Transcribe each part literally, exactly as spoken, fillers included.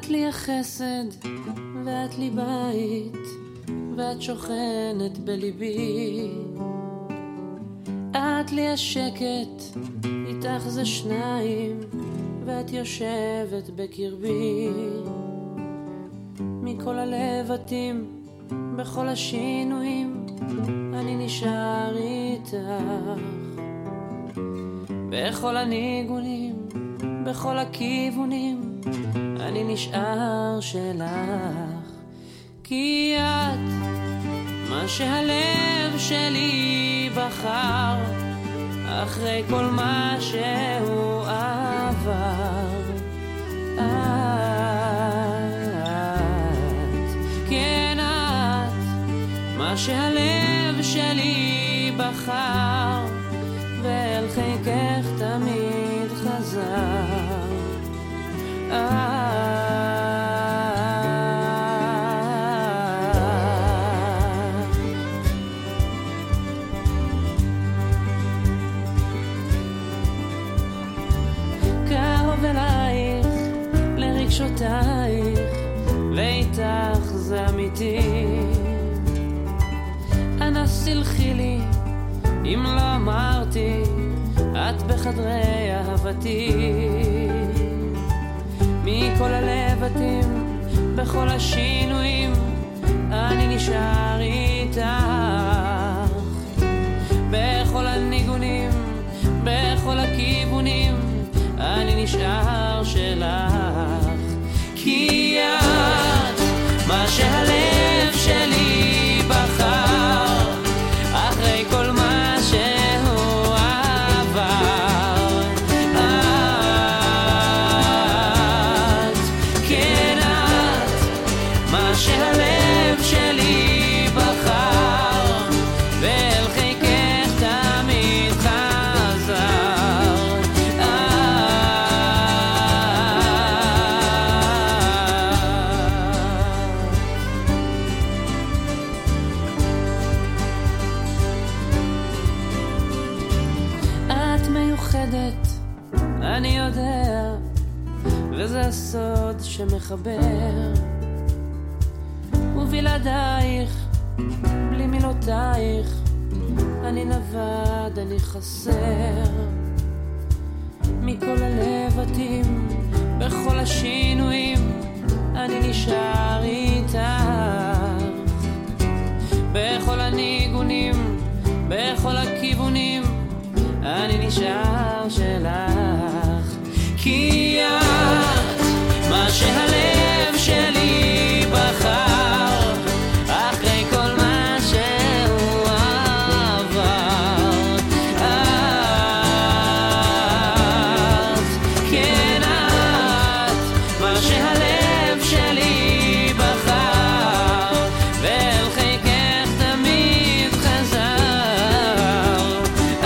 את לי החסד ואת לי בית ואת שוכנת בליבי, את לי השקט איתך זה שניים ואת יושבת בקרבי, מכל הלבטים בכל השינויים אני נשאר איתך, בכל הניגונים בכל הכיוונים אני נשאר שלך, כי את מה שהלב שלי בחר אחרי כל מה שהוא עבר. את, כן את מה שהלב שלי בחר ואל חיקך תמיד חזר. קרוב אלייך לרגשותייך ואיתך זה אמיתי, אנא סלחי לי אם לא אמרתי את בחדרי אהבתי, מכל הלבטים בכל השינויים אני נשאר איתך, בכל הניגונים בכל הכיוונים אני נשאר שלך, כי את מה שהלב שלי בחר אחרי כל מה שהוא עבר. את, כן את מה שהלב שלי בחר ואל חיקך תמיד חזר. את מיוחדת אני יודע וזה הסוד שמחבר, ובלעדייך בלי מילותייך אני לבד אני חסר, מכל הלבטים בכל השינויים אני נשאר איתך, בכל הניגונים בכל הכיוונים אני נשאר שלך, כי את מה שהלב שלי בחר אחרי כל מה שהוא עבר. את, כן את מה שהלב שלי בחר ואל חיקך תמיד חזר. את,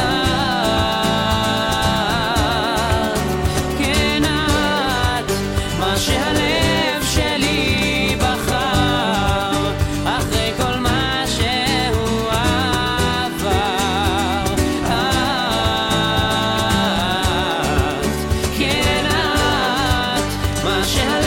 כן את מה שהלב שלי בחר אחרי כל מה שהוא עבר. את, כן את מה שהלב